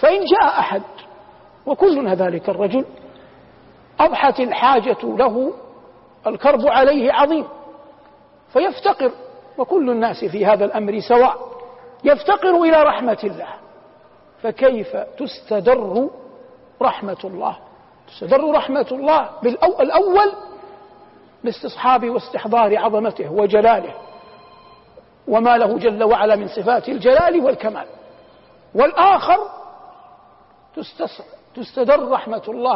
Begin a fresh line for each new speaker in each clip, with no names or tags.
فإن جاء أحد وكلنا ذلك الرجل أضحت الحاجة له، الكرب عليه عظيم، فيفتقر، وكل الناس في هذا الأمر سواء، يفتقر إلى رحمة الله، فكيف تستدر رحمة الله؟ تستدر رحمة الله الأول باستصحاب واستحضار عظمته وجلاله وما له جل وعلا من صفات الجلال والكمال، والآخر تستدر رحمة الله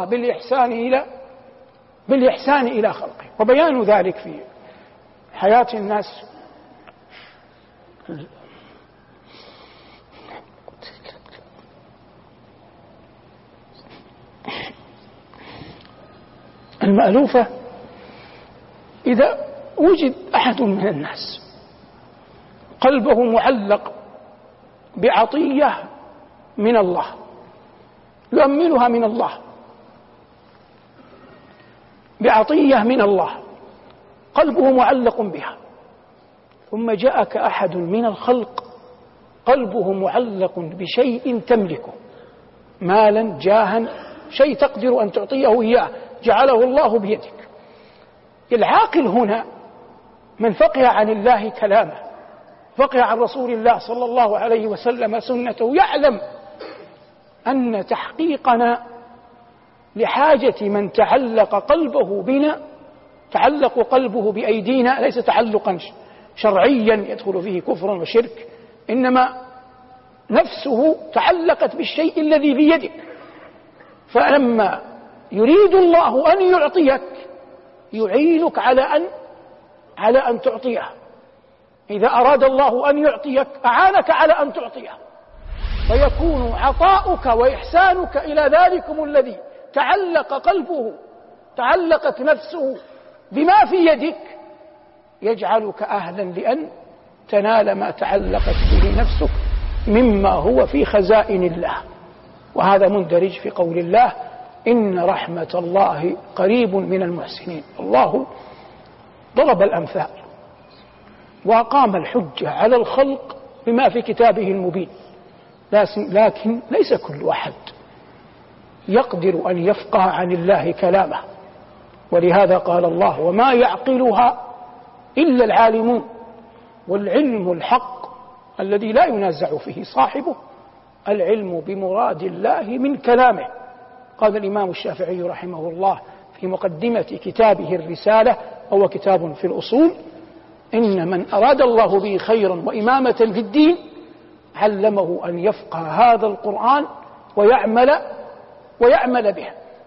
بالإحسان إلى خلقه. وبيان ذلك في حياة الناس المألوفة، إذا وجد أحد من الناس قلبه معلق بعطية من الله يؤملها من الله، بعطية من الله قلبه معلق بها، ثم جاءك أحد من الخلق قلبه معلق بشيء تملكه، مالا، جاها، شيء تقدر أن تعطيه إياه جعله الله بيدك. العاقل هنا من فقه عن الله كلامه، فقه عن رسول الله صلى الله عليه وسلم سنته، يعلم أن تحقيقنا لحاجة من تعلق قلبه بنا، تعلق قلبه بأيدينا، ليس تعلقا شرعيا يدخل فيه كفر وشرك، إنما نفسه تعلقت بالشيء الذي بيدك. فلما يريد الله أن يعطيك يعينك على أن تعطيه، إذا أراد الله أن يعطيك أعانك على أن تعطيه، فيكون عطاؤك وإحسانك إلى ذلكم الذي تعلق قلبه، تعلقت نفسه بما في يدك، يجعلك أهلا لأن تنال ما تعلقت به نفسك مما هو في خزائن الله. وهذا مندرج في قول الله: إن رحمة الله قريب من المحسنين. الله ضرب الأمثال وأقام الحجة على الخلق بما في كتابه المبين، لكن ليس كل أحد يقدر أن يفقه عن الله كلامه، ولهذا قال الله: وما يعقلها إلا العالمون. والعلم الحق الذي لا ينازع فيه صاحبه العلم بمراد الله من كلامه. قال الإمام الشافعي رحمه الله في مقدمة كتابه الرسالة، وهو كتاب في الأصول: إن من أراد الله به خيرا وإمامة في الدين علمه أن يفقه هذا القرآن ويعمل به.